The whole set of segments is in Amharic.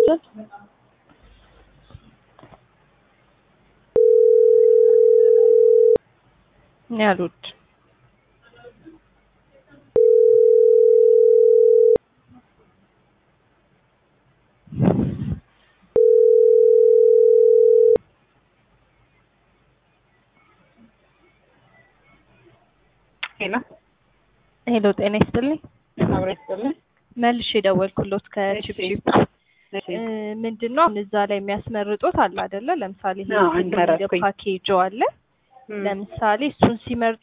ያሉት ሄሎ ጤና ይስጥልኝ። መልሼ ደወልኩሎት ከቺፕቺፕ ምንድነው እዛ ላይ የሚያስመርጡት አለ አይደለ? ለምሳሌ ይሄ ፓኬጅ አለ። ለምሳሌ እሱን ሲመርጡ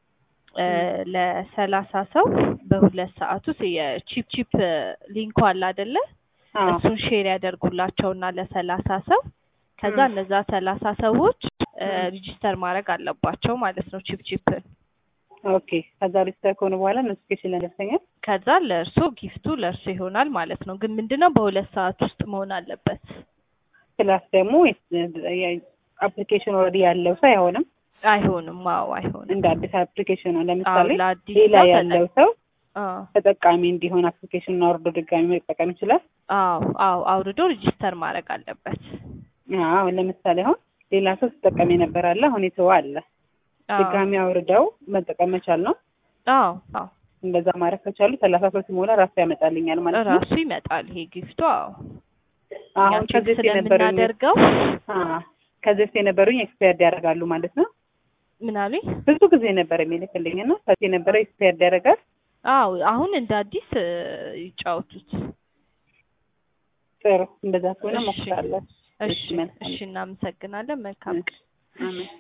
ለ30 ሰው በ2 ሰዓት ውስጥ የቺፕቺፕ ሊንኩ አለ አይደለ? እሱን ሼር ያደርጉላቸውና ለ30 ሰው ከዛ እነዛ 30 ሰዎች ሬጂስተር ማድረግ አለባቸው ማለት ነው ቺፕቺፕን። ኦኬ ከዛ ሬጂስተር ከሆነ በኋላ ኖቲፊኬሽን ያደርሰኛል። ከዛ ለእርሶ ጊፍቱ ለእርሶ ይሆናል ማለት ነው። ግን ምንድነው በ2 ሰዓት ውስጥ መሆን አለበት። ክላስ ደግሞ አፕሊኬሽን ኦልሬዲ ያለው ሰው አይሆንም። አዎ አይሆንም። እንደ አዲስ አፕሊኬሽን ነው። ለምሳሌ ሌላ ያለው ሰው ተጠቃሚ እንዲሆን አፕሊኬሽኑን አውርዶ ድጋሚ መጠቀም ይችላል። አዎ አውርዶ ሬጂስተር ማድረግ አለበት። አዎ ለምሳሌ አሁን ሌላ ሰው ተጠቃሚ ነበር አለ፣ አሁን የተው አለ ድጋሚ አውርደው መጠቀም መቻል ነው። አዎ እንደዛ ማድረግ ከቻሉ 30 ሰው ሲሞላ ራሱ ያመጣልኛል ማለት ነው። ራሱ ይመጣል ይሄ ጊፍቱ። አሁን ከዚህ ስለምናደርገው ከዚህ የነበሩኝ ኤክስፓየርድ ያደርጋሉ ማለት ነው። ምን አሉኝ? ብዙ ጊዜ ነበር የሚልክልኝና ከዚህ የነበረው ኤክስፓየርድ ያደርጋል። አሁን እንደ አዲስ ይጫወቱት። ጥሩ እንደዛ ከሆነ ሞክራለሁ። እሺ እናመሰግናለን። መልካም ቀን። አሜን።